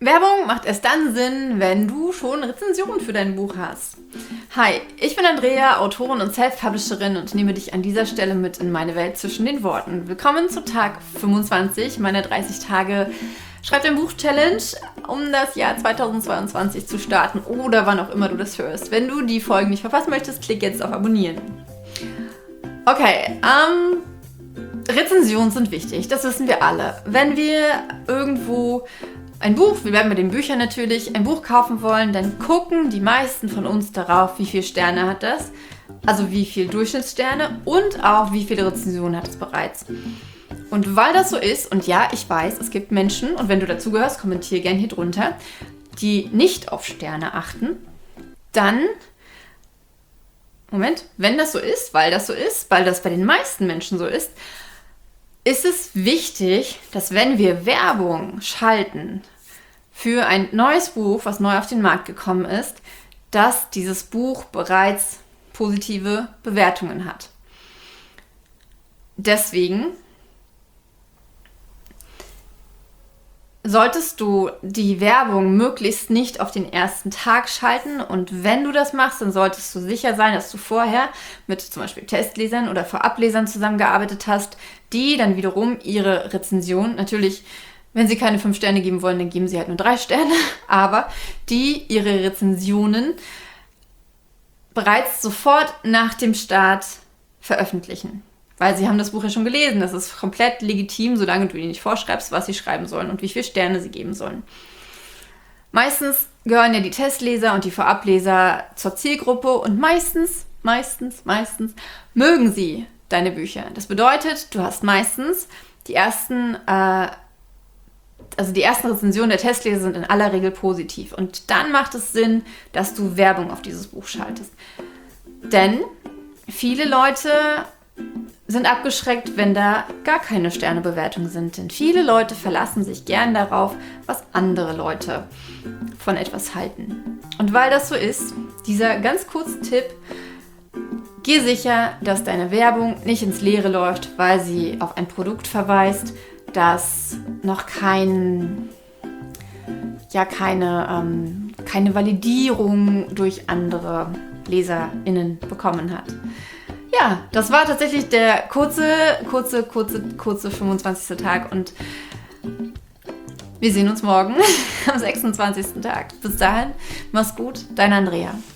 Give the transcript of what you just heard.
Werbung macht erst dann Sinn, wenn du schon Rezensionen für dein Buch hast. Hi, ich bin Andrea, Autorin und Self-Publisherin und nehme dich an dieser Stelle mit in meine Welt zwischen den Worten. Willkommen zu Tag 25 meiner 30 Tage Schreib dein Buch-Challenge, um das Jahr 2022 zu starten oder wann auch immer du das hörst. Wenn du die Folgen nicht verpassen möchtest, klick jetzt auf Abonnieren. Okay, Rezensionen sind wichtig, das wissen wir alle. Wenn wir irgendwo ein Buch, wir werden bei den Büchern natürlich, ein Buch kaufen wollen, dann gucken die meisten von uns darauf, wie viele Sterne hat das, also wie viele Durchschnittssterne und auch wie viele Rezensionen hat es bereits. Und weil das so ist, und ja, ich weiß, es gibt Menschen, und wenn du dazugehörst, kommentiere gerne hier drunter, die nicht auf Sterne achten, dann, wenn das so ist, weil das bei den meisten Menschen so ist es wichtig, dass wenn wir Werbung schalten für ein neues Buch, was neu auf den Markt gekommen ist, dass dieses Buch bereits positive Bewertungen hat. Deswegen solltest du die Werbung möglichst nicht auf den ersten Tag schalten und wenn du das machst, dann solltest du sicher sein, dass du vorher mit zum Beispiel Testlesern oder Vorablesern zusammengearbeitet hast, die dann wiederum ihre Rezension, natürlich, wenn sie keine 5 Sterne geben wollen, dann geben sie halt nur 3 Sterne, aber die ihre Rezensionen bereits sofort nach dem Start veröffentlichen. Weil sie haben das Buch ja schon gelesen. Das ist komplett legitim, solange du ihnen nicht vorschreibst, was sie schreiben sollen und wie viele Sterne sie geben sollen. Meistens gehören ja die Testleser und die Vorableser zur Zielgruppe und meistens mögen sie deine Bücher. Das bedeutet, du hast meistens die ersten Rezensionen der Testleser sind in aller Regel positiv. Und dann macht es Sinn, dass du Werbung auf dieses Buch schaltest. Denn viele Leute sind abgeschreckt, wenn da gar keine Sternebewertungen sind. Denn viele Leute verlassen sich gern darauf, was andere Leute von etwas halten. Und weil das so ist, dieser ganz kurze Tipp, geh sicher, dass deine Werbung nicht ins Leere läuft, weil sie auf ein Produkt verweist, das noch keine Validierung durch andere LeserInnen bekommen hat. Ja, das war tatsächlich der kurze 25. Tag und wir sehen uns morgen am 26. Tag. Bis dahin, mach's gut, deine Andrea.